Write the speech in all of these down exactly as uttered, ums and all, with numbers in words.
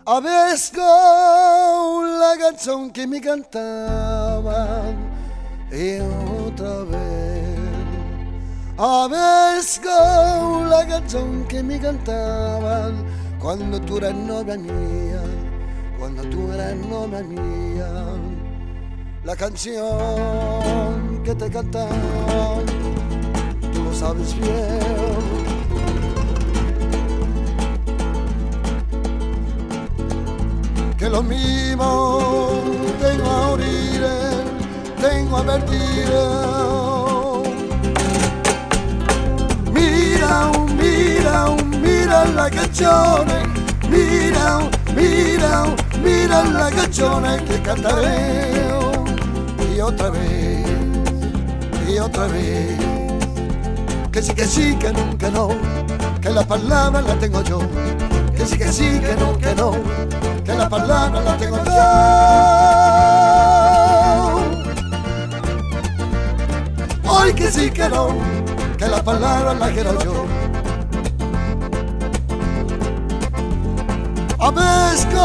Avesco la canción que me cantaban y otra vez. Avesco la canción que me cantaban cuando tú eras novia mía, cuando tú eras novia mía. La canción que te cantaban, tú lo sabes bien. Que lo mismo tengo a oír, tengo a vertir. Mira, mira, mira la canzone, mira, mira, mira la canzone que cantaré. Y otra vez, y otra vez, que sí, que sí, que no, que no, que la palabra la tengo yo. Que sí, que sí, que no, que no, que la palabra la tengo yo. Hoy que sí, que no, que la palabra la quiero yo. Avesco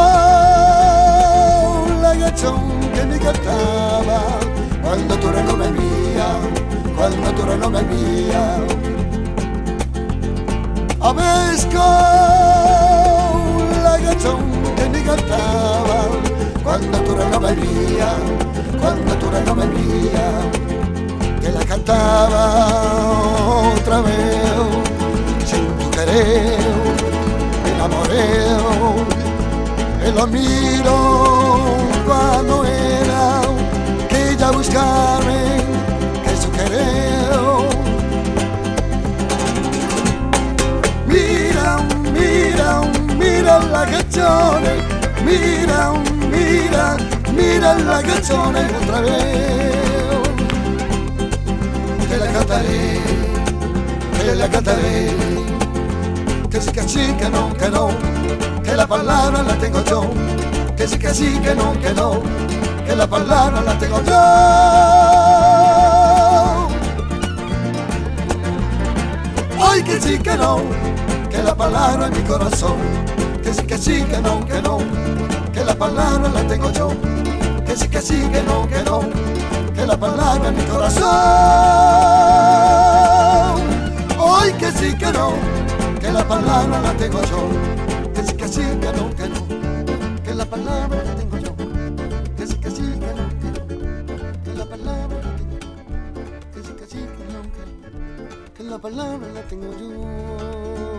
la canción que me cantaba cuando tú eras novia mía, cuando tú eras novia mía. Avesco la canción que me cantaba cuando tú eras novia mía, cuando tú eras novia mía, que la cantaba otra vez sin tu querer, me enamoré, y lo miro cuando era que ella buscarme, que su querer. Mira, mira, mira la canzone, mira, mira, mira la canzone otra vez. Te la cantaré, te la cantaré, que sí, que sí, que no, que no, que la palabra la tengo yo. Que sí, que sí, que no, que no, que la palabra la tengo yo. Ay, que sí, que no, que la palabra en mi corazón. Que sí, que sí, que no, que no, que la palabra la tengo yo. Que sí, que sí, que no, que no, que la palabra en mi corazón. Hoy que sí, que no, que la palabra la tengo yo. Que sí, que sí, que no, que no, que la palabra la tengo yo. Que sí, que sí, que no, que no, que la palabra la tengo yo. Que sí, que sí, que no, que no, que la palabra la tengo yo.